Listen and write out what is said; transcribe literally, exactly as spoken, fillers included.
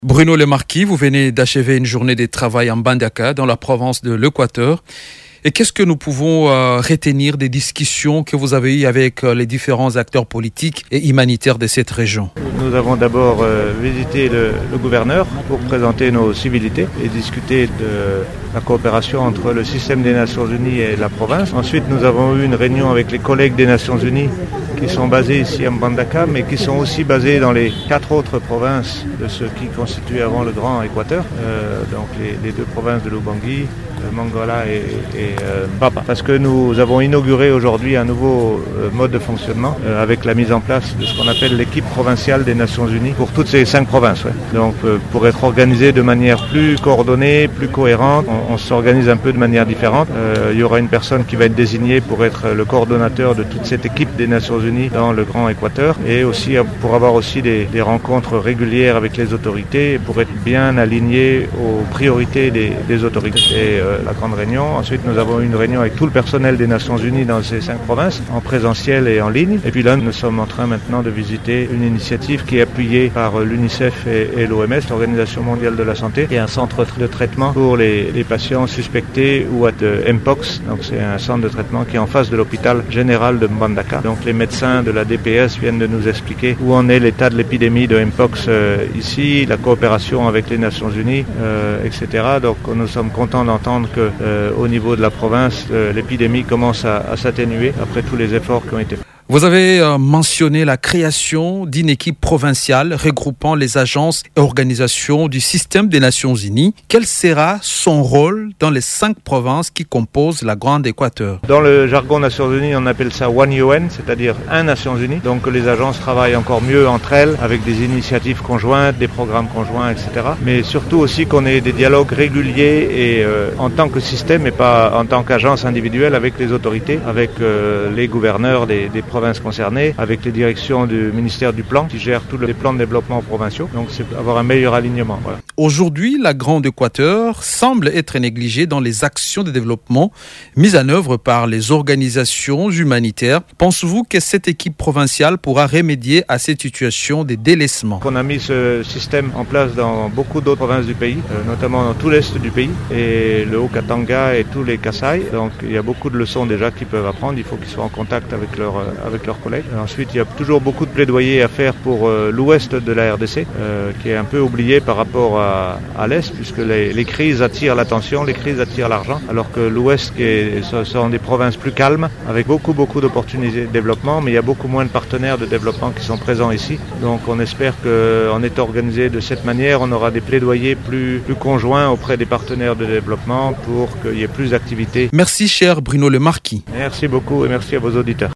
Bruno Le Marquis, vous venez d'achever une journée de travail en Mbandaka, dans la province de l'Équateur. Et qu'est-ce que nous pouvons euh, retenir des discussions que vous avez eues avec euh, les différents acteurs politiques et humanitaires de cette région? Nous avons d'abord euh, visité le, le gouverneur pour présenter nos civilités et discuter de la coopération entre le système des Nations Unies et la province. Ensuite, nous avons eu une réunion avec les collègues des Nations Unies qui sont basés ici à Mbandaka, mais qui sont aussi basés dans les quatre autres provinces de ce qui constituait avant le Grand Équateur, euh, donc les, les deux provinces de l'Ubangi, euh, Mangola et, et euh, Bapa. Parce que nous avons inauguré aujourd'hui un nouveau euh, mode de fonctionnement euh, avec la mise en place de ce qu'on appelle l'équipe provinciale des Nations Unies pour toutes ces cinq provinces. Ouais. Donc euh, pour être organisé de manière plus coordonnée, plus cohérente, on, on s'organise un peu de manière différente. Euh, il y aura une personne qui va être désignée pour être le coordonnateur de toute cette équipe des Nations Unies dans le Grand Équateur et aussi pour avoir aussi des, des rencontres régulières avec les autorités pour être bien aligné aux priorités des, des autorités. Et euh, la grande réunion. Ensuite, nous avons eu une réunion avec tout le personnel des Nations Unies dans ces cinq provinces, en présentiel et en ligne. Et puis là, nous sommes en train maintenant de visiter une initiative qui est appuyée par l'UNICEF et, et l'O M S, l'Organisation mondiale de la santé, et un centre de traitement pour les, les patients suspectés ou à de Mpox. Donc c'est un centre de traitement qui est en face de l'hôpital général de Mbandaka. Donc les médecins de la D P S viennent de nous expliquer où en est l'état de l'épidémie de Mpox euh, ici, la coopération avec les Nations Unies, euh, et cetera. Donc nous sommes contents d'entendre que euh, au niveau de la province, euh, l'épidémie commence à, à s'atténuer après tous les efforts qui ont été faits. Vous avez euh, mentionné la création d'une équipe provinciale regroupant les agences et organisations du système des Nations Unies. Quel sera son rôle dans les cinq provinces qui composent la Grande Équateur? Dans le jargon Nations Unies, on appelle ça One U N, c'est-à-dire un Nations Unies. Donc les agences travaillent encore mieux entre elles avec des initiatives conjointes, des programmes conjoints, et cetera. Mais surtout aussi qu'on ait des dialogues réguliers et euh, en tant que système et pas en tant qu'agence individuelle avec les autorités, avec euh, les gouverneurs des, des provinces concernées, avec les directions du ministère du Plan qui gère tous les plans de développement provinciaux. Donc c'est avoir un meilleur alignement. Voilà. Aujourd'hui, la Grande Équateur semble être négligée dans les actions de développement mises en œuvre par les organisations humanitaires. Pensez-vous que cette équipe provinciale pourra remédier à cette situation de délaissement? On a mis ce système en place dans beaucoup d'autres provinces du pays, euh, notamment dans tout l'est du pays, et le Haut-Katanga et tous les Kasaï. Donc il y a beaucoup de leçons déjà qu'ils peuvent apprendre. Il faut qu'ils soient en contact avec leur euh, avec leurs collègues. Ensuite, il y a toujours beaucoup de plaidoyer à faire pour euh, l'ouest de la R D C, euh, qui est un peu oublié par rapport à, à l'est, puisque les, les crises attirent l'attention, les crises attirent l'argent, alors que l'ouest, qui est, ce sont des provinces plus calmes, avec beaucoup, beaucoup d'opportunités de développement, mais il y a beaucoup moins de partenaires de développement qui sont présents ici. Donc, on espère qu'en étant organisé de cette manière, on aura des plaidoyers plus, plus conjoints auprès des partenaires de développement pour qu'il y ait plus d'activités. Merci, cher Bruno Le Marquis. Merci beaucoup et merci à vos auditeurs.